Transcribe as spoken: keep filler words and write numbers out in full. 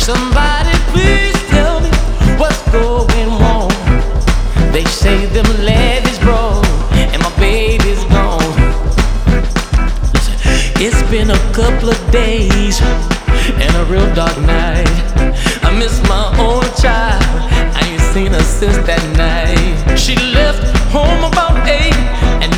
Somebody please tell me what's going on. They say them levees broke and my baby's gone. Listen, it's been a couple of days and a real dark night. I miss my own child, I ain't seen her since that night.